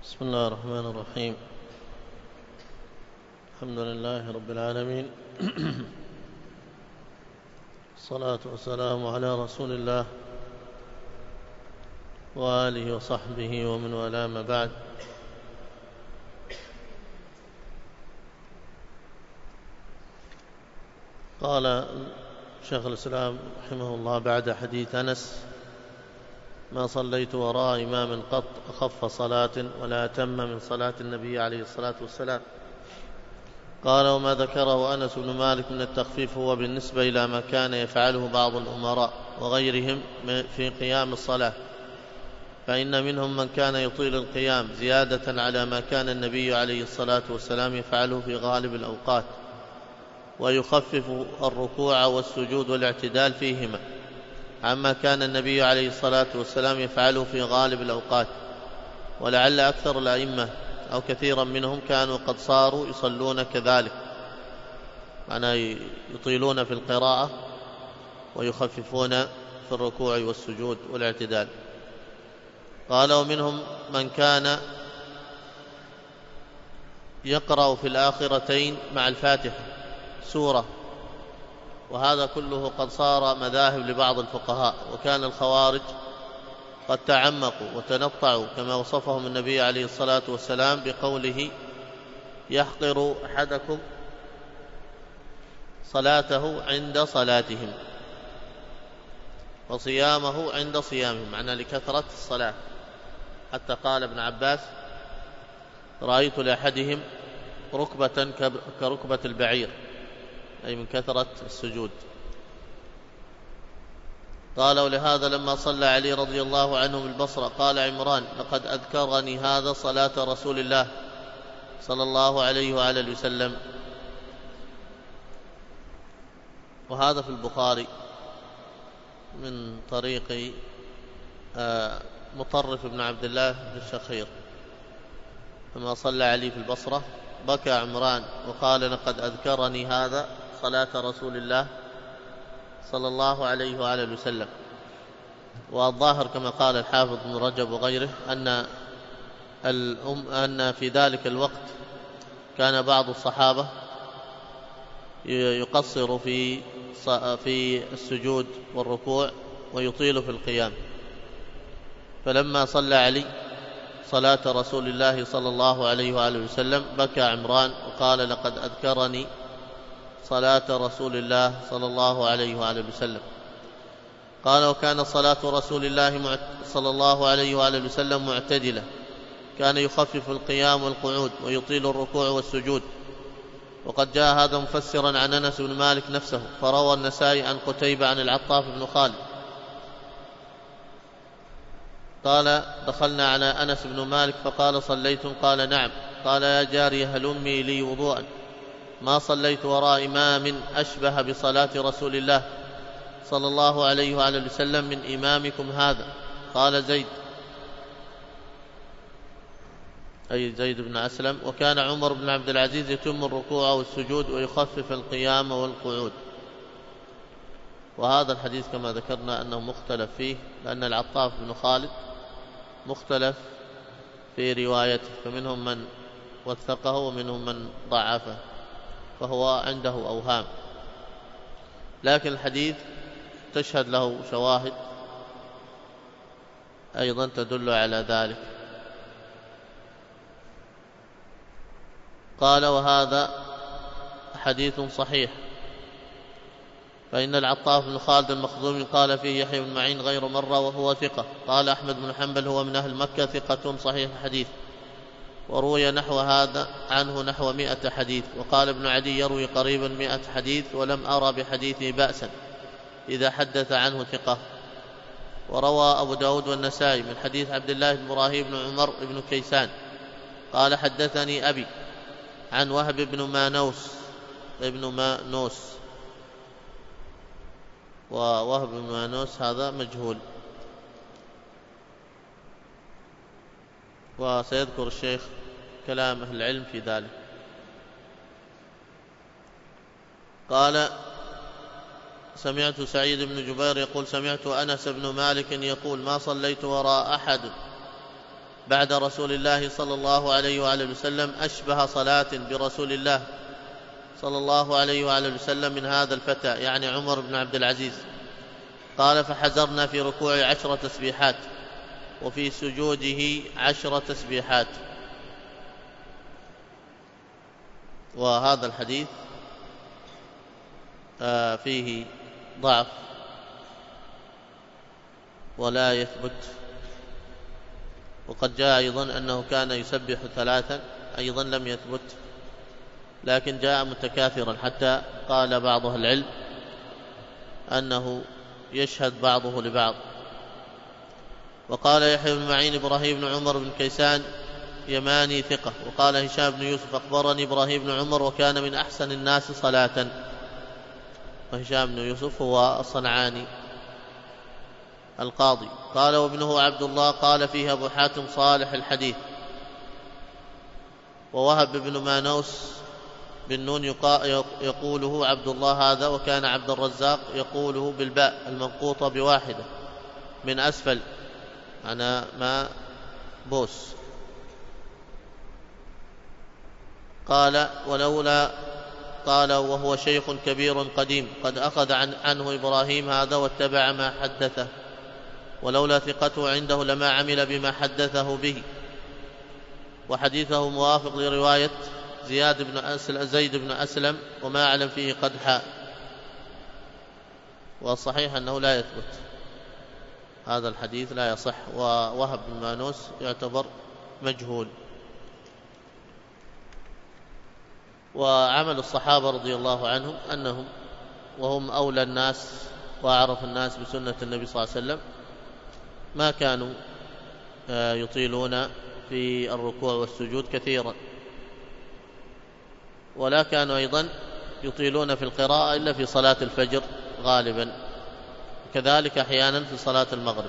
بسم الله الرحمن الرحيم. الحمد لله رب العالمين. الصلاة والسلام على رسول الله وآله وصحبه ومن والاه، ما بعد. قال شيخ الإسلام رحمه الله بعد حديث أنس: ما صليت وراء إمام قط أخف صلاة ولا أتم من صلاة النبي عليه الصلاة والسلام. قال: وما ذكره أنس بن مالك من التخفيف هو بالنسبة إلى ما كان يفعله بعض الأمراء وغيرهم في قيام الصلاة، فإن منهم من كان يطيل القيام زيادة على ما كان النبي عليه الصلاة والسلام يفعله في غالب الأوقات، ويخفف الركوع والسجود والاعتدال فيهما عما كان النبي عليه الصلاة والسلام يفعله في غالب الأوقات. ولعل أكثر الأئمة أو كثيرا منهم كانوا قد صاروا يصلون كذلك، معناه يطيلون في القراءة ويخففون في الركوع والسجود والاعتدال. قال: ومنهم من كان يقرأ في الآخرتين مع الفاتحة سورة، وهذا كله قد صار مذاهب لبعض الفقهاء، وكان الخوارج قد تعمقوا وتنطعوا كما وصفهم النبي عليه الصلاة والسلام بقوله: يحقر أحدكم صلاته عند صلاتهم وصيامه عند صيامهم، معنى لكثرة الصلاة. حتى قال ابن عباس: رأيت لأحدهم ركبة كركبة البعير، أي من كثرة السجود. قال: ولهذا لما صلى علي رضي الله عنه بالبصرة قال عمران: لقد أذكرني هذا صلاة رسول الله صلى الله عليه وآله وسلم. وهذا في البخاري من طريق مطرف بن عبد الله بن الشخير. لما صلى علي في البصرة بكى عمران وقال: لقد أذكرني هذا صلاة رسول الله صلى الله عليه وآله وسلم. والظاهر كما قال الحافظ بن رجب وغيره أن في ذلك الوقت كان بعض الصحابة يقصر في السجود والركوع ويطيل في القيام. فلما صلى علي صلاة رسول الله صلى الله عليه وآله وسلم بكى عمران وقال: لقد أذكرني صلاة رسول الله صلى الله عليه وآله وسلم. قال: وكان صلاة رسول الله صلى الله عليه وآله وسلم معتدلة، كان يخفف القيام والقعود ويطيل الركوع والسجود. وقد جاء هذا مفسرا عن أنس بن مالك نفسه، فروى النسائي عن قتيبة عن العطاف بن خالد قال: دخلنا على أنس بن مالك فقال: صليتم؟ قال: نعم. قال: يا جارية هلمي لي وضوءا، ما صليت وراء إمام أشبه بصلاة رسول الله صلى الله عليه وآله وسلم من إمامكم هذا. قال زيد، أي زيد بن أسلم. وكان عمر بن عبد العزيز يتم الركوع والسجود ويخفف القيام والقعود. وهذا الحديث كما ذكرنا أنه مختلف فيه، لأن العطاف بن خالد مختلف في روايته، فمنهم من وثقه ومنهم من ضعفه، فهو عنده أوهام، لكن الحديث تشهد له شواهد أيضا تدل على ذلك. قال: وهذا حديث صحيح، فإن العطاف بن خالد المخزومي قال فيه يحيى بن معين غير مرة وهو ثقة. قال أحمد بن حنبل: هو من أهل مكة ثقة صحيح الحديث، وروي نحو هذا عنه نحو 100 حديث. وقال ابن عدي: يروي قريبا 100 حديث، ولم أرى بحديثه بأسا إذا حدث عنه ثقة. وروى أبو داود والنسائي من حديث عبد الله بن إبراهيم بن عمر بن كيسان قال: حدثني أبي عن وهب بن مانوس، ووهب بن مانوس هذا مجهول، وسيذكر الشيخ كلام أهل العلم في ذلك. قال: سمعت سعيد بن جبير يقول: سمعت أنس بن مالك يقول: ما صليت وراء أحد بعد رسول الله صلى الله عليه وآله وسلم أشبه صلاة برسول الله صلى الله عليه وآله وسلم من هذا الفتى، يعني عمر بن عبد العزيز. قال: فحزرنا في ركوع 10 تسبيحات وفي سجوده 10 تسبيحات. وهذا الحديث فيه ضعف ولا يثبت. وقد جاء أيضا أنه كان يسبح 3 أيضا لم يثبت، لكن جاء متكاثرا حتى قال بعض أهل العلم أنه يشهد بعضه لبعض. وقال يحيى بن معين: إبراهيم بن عمر بن كيسان يماني ثقة. وقال هشام بن يوسف: أخبرني إبراهيم بن عمر وكان من أحسن الناس صلاة. وهشام بن يوسف هو الصنعاني القاضي. قال: وابنه عبد الله. قال فيه أبو حاتم: صالح الحديث. ووهب بن مانوس بالنون يقوله عبد الله هذا، وكان عبد الرزاق يقوله بالباء المنقوطة بواحدة من أسفل، أنا ما بوس. قال: ولولا، قال: وهو شيخ كبير قديم قد أخذ عنه إبراهيم هذا واتبع ما حدثه، ولولا ثقته عنده لما عمل بما حدثه به. وحديثه موافق لرواية زيد بن أسلم، وما أعلم فيه قدحا. والصحيح أنه لا يثبت، هذا الحديث لا يصح. ووهب بن مانوس يعتبر مجهول. وعمل الصحابة رضي الله عنهم أنهم وهم أولى الناس وأعرف الناس بسنة النبي صلى الله عليه وسلم ما كانوا يطيلون في الركوع والسجود كثيرا، ولا كانوا أيضا يطيلون في القراءة إلا في صلاة الفجر غالبا، كذلك أحيانا في صلاة المغرب.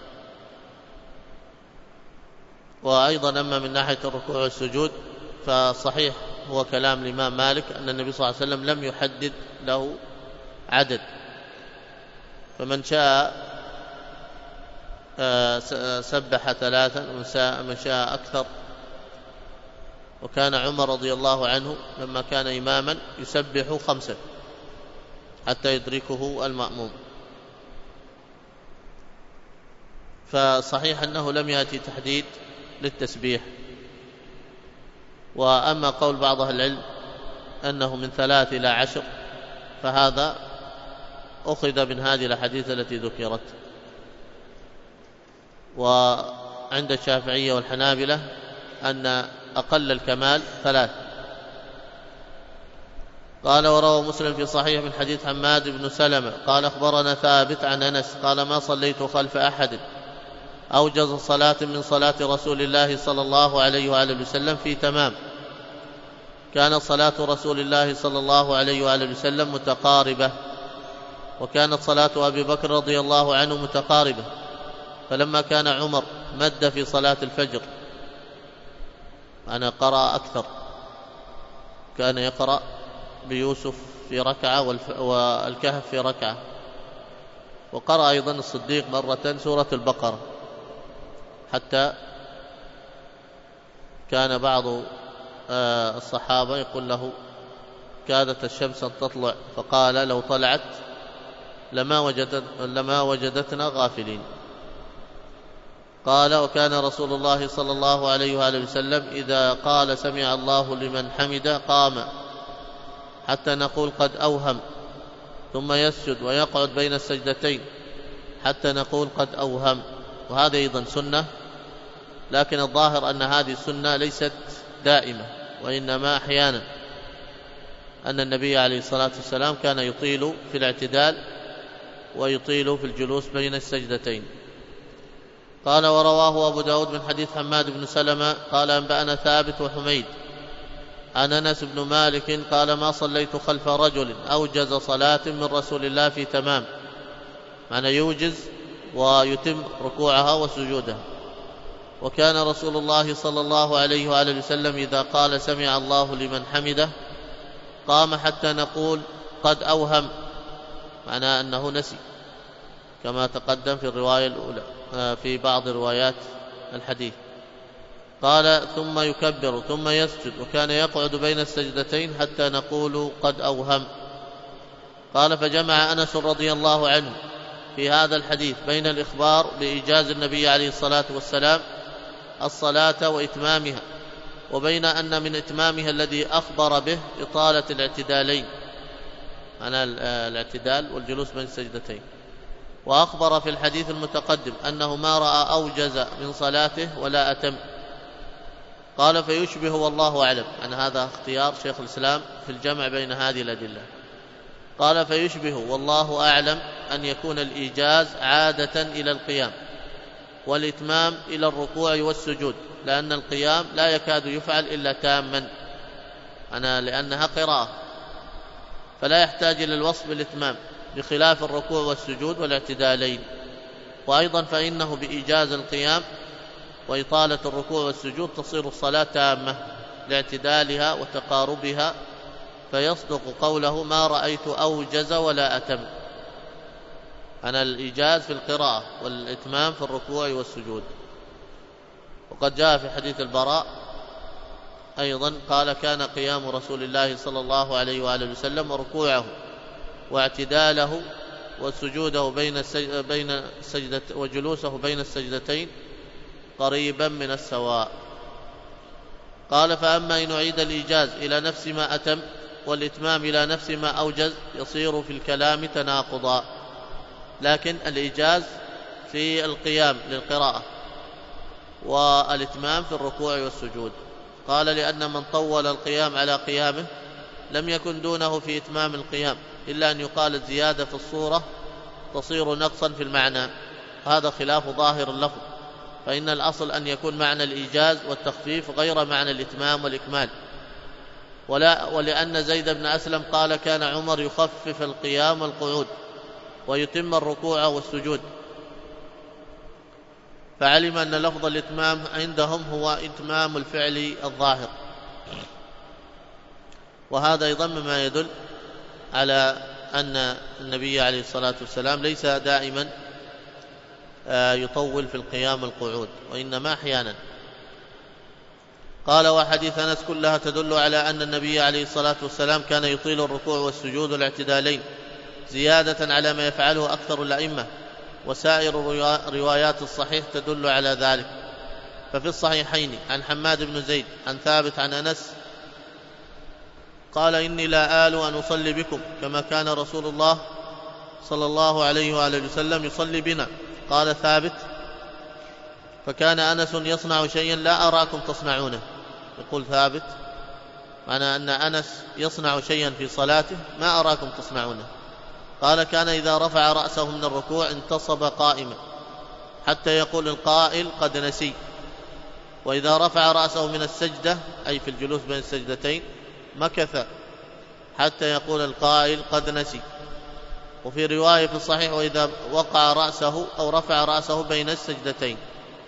وأيضا أما من ناحية الركوع والسجود فصحيح هو كلام الإمام مالك أن النبي صلى الله عليه وسلم لم يحدد له عدد، فمن شاء سبح 3 ومن شاء أكثر. وكان عمر رضي الله عنه لما كان إماما يسبح 5 حتى يدركه المأموم. فصحيح أنه لم يأتي تحديد للتسبيح. وأما قول بعض أهل العلم أنه من 3 إلى 10 فهذا أخذ من هذه الأحاديث التي ذكرت. وعند الشافعية والحنابلة أن أقل الكمال 3. قال: وروى مسلم في صحيح من حديث حماد بن سلمة قال: أخبرنا ثابت عن أنس قال: ما صليت خلف أحد أوجز صلاة من صلاة رسول الله صلى الله عليه وآله وسلم في تمام. كانت صلاة رسول الله صلى الله عليه وآله وسلم متقاربة، وكانت صلاة أبي بكر رضي الله عنه متقاربة. فلما كان عمر مد في صلاة الفجر، أنا قرأ أكثر، كان يقرأ بيوسف في ركعة والكهف في ركعة. وقرأ أيضا الصديق مرة سورة البقرة، حتى كان بعض الصحابة يقول له: كادت الشمس أن تطلع، فقال: لو طلعت لما وجدتنا غافلين. قال: وكان رسول الله صلى الله عليه وآله وسلم إذا قال سمع الله لمن حمده قام حتى نقول قد أوهم، ثم يسجد ويقعد بين السجدتين حتى نقول قد أوهم. وهذا أيضا سنة، لكن الظاهر أن هذه السنة ليست دائمة، وإنما أحيانا أن النبي عليه الصلاة والسلام كان يطيل في الاعتدال ويطيل في الجلوس بين السجدتين. قال: ورواه أبو داود من حديث حماد بن سلمة قال: أنبأنا ثابت وحميد عن أنس بن مالك قال: ما صليت خلف رجل أوجز صلاة من رسول الله في تمام، معنى يوجز ويتم ركوعها وسجودها. وكان رسول الله صلى الله عليه وآله وسلم إذا قال سمع الله لمن حمده قام حتى نقول قد أوهم، معنى أنه نسي، كما تقدم في الرواية الأولى في بعض روايات الحديث. قال ثم يكبر ثم يسجد، وكان يقعد بين السجدتين حتى نقول قد أوهم. قال فجمع أنس رضي الله عنه في هذا الحديث بين الإخبار بإيجاز النبي عليه الصلاة والسلام الصلاة وإتمامها، وبين أن من إتمامها الذي أخبر به إطالة الاعتدالين، أنا الاعتدال والجلوس بين السجدتين، وأخبر في الحديث المتقدم أنه ما رأى أوجز من صلاته ولا أتم. قال فيشبه والله أعلم، أن هذا اختيار شيخ الإسلام في الجمع بين هذه الأدلة. قال فيشبه والله أعلم أن يكون الإيجاز عادة إلى القيام، والإتمام إلى الركوع والسجود، لأن القيام لا يكاد يفعل إلا تاما، لأنها قراءة فلا يحتاج إلى الوصف بالإتمام، بخلاف الركوع والسجود والاعتدالين. وأيضا فإنه بإيجاز القيام وإطالة الركوع والسجود تصير الصلاة تامة لاعتدالها وتقاربها، فيصدق قوله ما رأيت أوجز ولا أتم. الإيجاز في القراءة والإتمام في الركوع والسجود. وقد جاء في حديث البراء أيضا قال كان قيام رسول الله صلى الله عليه وآله وسلم وركوعه واعتداله وسجوده وجلوسه بين السجدتين قريبا من السواء. قال فأما إن أعيد الإيجاز إلى نفس ما أتم والإتمام إلى نفس ما أوجز يصير في الكلام تناقضا، لكن الإيجاز في القيام للقراءة والإتمام في الركوع والسجود. قال لأن من طول القيام على قيامه لم يكن دونه في إتمام القيام، إلا أن يقال الزيادة في الصورة تصير نقصا في المعنى، هذا خلاف ظاهر اللفظ، فإن الأصل أن يكون معنى الإيجاز والتخفيف غير معنى الإتمام والإكمال. ولأن زيد بن أسلم قال كان عمر يخفف القيام والقعود ويتم الركوع والسجود، فعلم أن لفظ الإتمام عندهم هو إتمام الفعل الظاهر، وهذا أيضا مما يدل على أن النبي عليه الصلاة والسلام ليس دائما يطول في القيام والقعود، وإنما أحيانا. قال وحديث أنس كلها تدل على أن النبي عليه الصلاة والسلام كان يطيل الركوع والسجود والاعتدالين زيادة على ما يفعله أكثر الأئمة، وسائر روايات الصحيح تدل على ذلك. ففي الصحيحين عن حماد بن زيد عن ثابت عن أنس قال إني لا آل أن أصلي بكم كما كان رسول الله صلى الله عليه وآله وسلم يصلي بنا. قال ثابت فكان أنس يصنع شيئا لا أراكم تصنعونه، يقول ثابت معنى أن أنس يصنع شيئا في صلاته ما أراكم تصنعونه. قال كان إذا رفع رأسه من الركوع انتصب قائما حتى يقول القائل قد نسي، وإذا رفع رأسه من السجدة أي في الجلوس بين السجدتين مكث حتى يقول القائل قد نسي. وفي رواية في الصحيح وإذا وقع رأسه أو رفع رأسه بين السجدتين.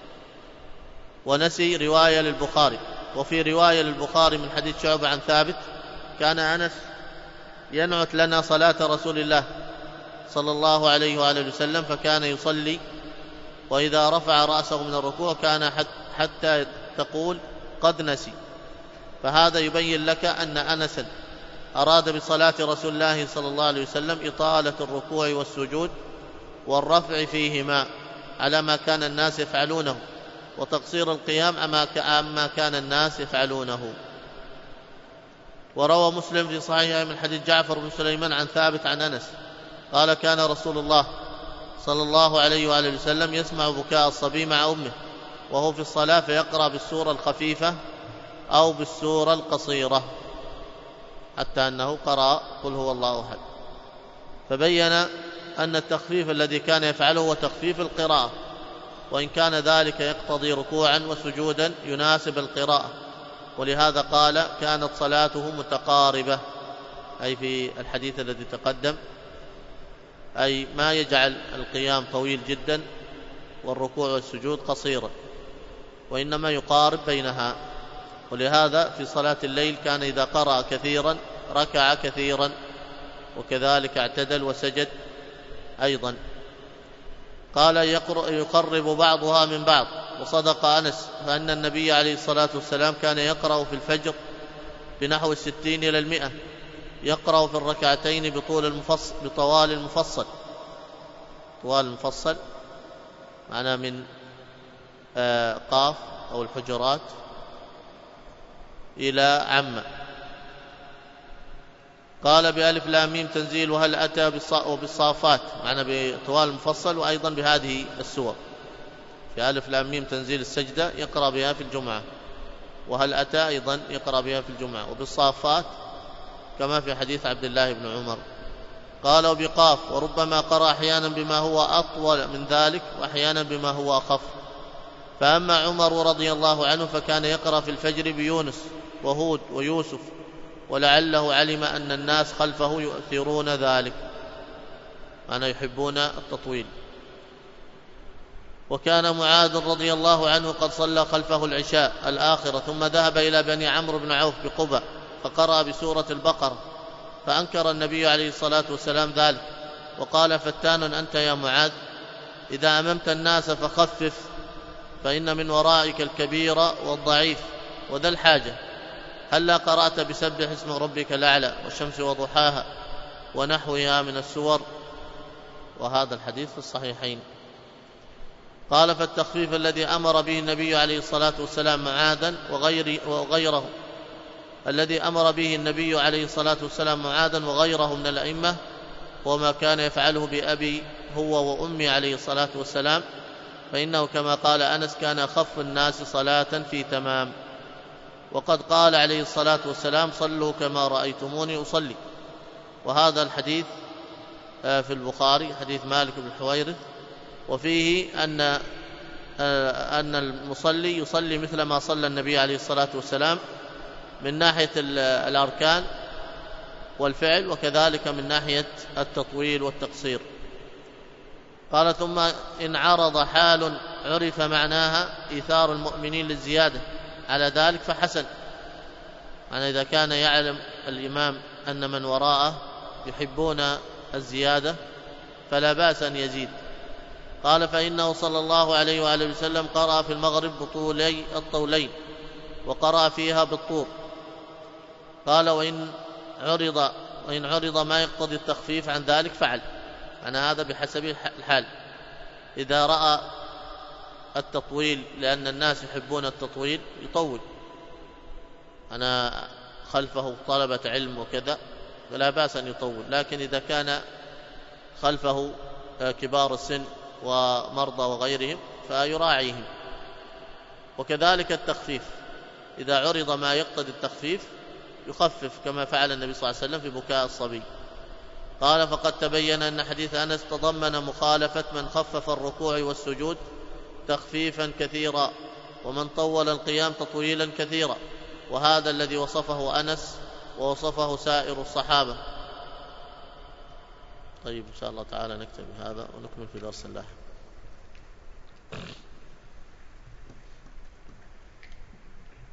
ونسي رواية للبخاري. وفي رواية للبخاري من حديث شعبة عن ثابت كان أنس ينعت لنا صلاة رسول الله صلى الله عليه وآله وسلم فكان يصلي وإذا رفع رأسه من الركوع كان حتى تقول قد نسي. فهذا يبين لك أن أنسا أراد بصلاة رسول الله صلى الله عليه وسلم إطالة الركوع والسجود والرفع فيهما على ما كان الناس يفعلونه، وتقصير القيام أما كان الناس يفعلونه. وروى مسلم في صحيحه من حديث جعفر بن سليمان عن ثابت عن أنس قال كان رسول الله صلى الله عليه وآله وسلم يسمع بكاء الصبي مع أمه وهو في الصلاة فيقرأ بالسورة الخفيفة أو بالسورة القصيرة حتى أنه قرأ قل هو الله أحد. فبين أن التخفيف الذي كان يفعله هو تخفيف القراءة، وإن كان ذلك يقتضي ركوعا وسجودا يناسب القراءة، ولهذا قال كانت صلاته متقاربة، أي في الحديث الذي تقدم، أي ما يجعل القيام طويل جدا والركوع والسجود قصيرا، وإنما يقارب بينها. ولهذا في صلاة الليل كان إذا قرأ كثيرا ركع كثيرا، وكذلك اعتدل وسجد أيضا. قال يقرب بعضها من بعض وصدق أنس، فإن النبي عليه الصلاة والسلام كان يقرأ في الفجر بنحو 60 إلى 100، يقرأ في الركعتين بطوال المفصل. طوال المفصل معناه من قاف أو الحجرات إلى عم. قال بألف لام ميم تنزيل وهل أتى وبالصافات، معنى بطوال المفصل، وأيضا بهذه السور. في ألف لام ميم تنزيل السجدة يقرأ بها في الجمعة، وهل أتى أيضا يقرأ بها في الجمعة، وبالصافات كما في حديث عبد الله بن عمر. قال وبقاف، وربما قرأ أحيانا بما هو أطول من ذلك وأحيانا بما هو أخف. فأما عمر رضي الله عنه فكان يقرأ في الفجر بيونس وهود ويوسف، ولعله علم أن الناس خلفه يؤثرون ذلك، أنا يحبون التطويل. وكان معاذ رضي الله عنه قد صلى خلفه العشاء الآخرة، ثم ذهب إلى بني عمرو بن عوف بقبى فقرأ بسورة البقرة، فأنكر النبي عليه الصلاة والسلام ذلك وقال: فتان أنت يا معاذ، إذا أممت الناس فخفف، فإن من ورائك الكبير والضعيف وذا الحاجة. هلا قرأت بسبح اسم ربك الأعلى والشمس وضحاها ونحوها من السور؟ وهذا الحديث في الصحيحين. قال فالتخفيف الذي أمر به النبي عليه الصلاة والسلام معاذا وغيره الذي أمر به النبي عليه الصلاة والسلام معاذا وغيره من الأئمة، وما كان يفعله بأبي هو وأمي عليه الصلاة والسلام، فإنه كما قال أنس كان أخف الناس صلاة في تمام. وقد قال عليه الصلاة والسلام: صلوا كما رأيتموني أصلي. وهذا الحديث في البخاري حديث مالك بن الحويرث، وفيه أن المصلي يصلي مثل ما صلى النبي عليه الصلاة والسلام من ناحية الأركان والفعل، وكذلك من ناحية التطويل والتقصير. قال ثم إن عرض حال عرف معناها إيثار المؤمنين للزيادة على ذلك فحسن، يعني إذا كان يعلم الإمام أن من وراءه يحبون الزيادة فلا بأس أن يزيد. قال فإنه صلى الله عليه وآله وسلم قرأ في المغرب بطولي الطولين، وقرأ فيها بالطور. قال وإن عرض ما يقتضي التخفيف عن ذلك فعل، أنا هذا بحسب الحال. إذا رأى التطويل لأن الناس يحبون التطويل يطول، أنا خلفه طلبة علم وكذا فلا بأس أن يطول. لكن إذا كان خلفه كبار السن ومرضى وغيرهم فيراعيهم. وكذلك التخفيف، إذا عرض ما يقتضي التخفيف يخفف كما فعل النبي صلى الله عليه وسلم في بكاء الصبي. قال فقد تبين أن حديث أنس تضمن مخالفة من خفف الركوع والسجود تخفيفا كثيرا، ومن طول القيام تطويلا كثيرا، وهذا الذي وصفه أنس ووصفه سائر الصحابة. طيب إن شاء الله تعالى نكتفي بهذا ونكمل في درس الله.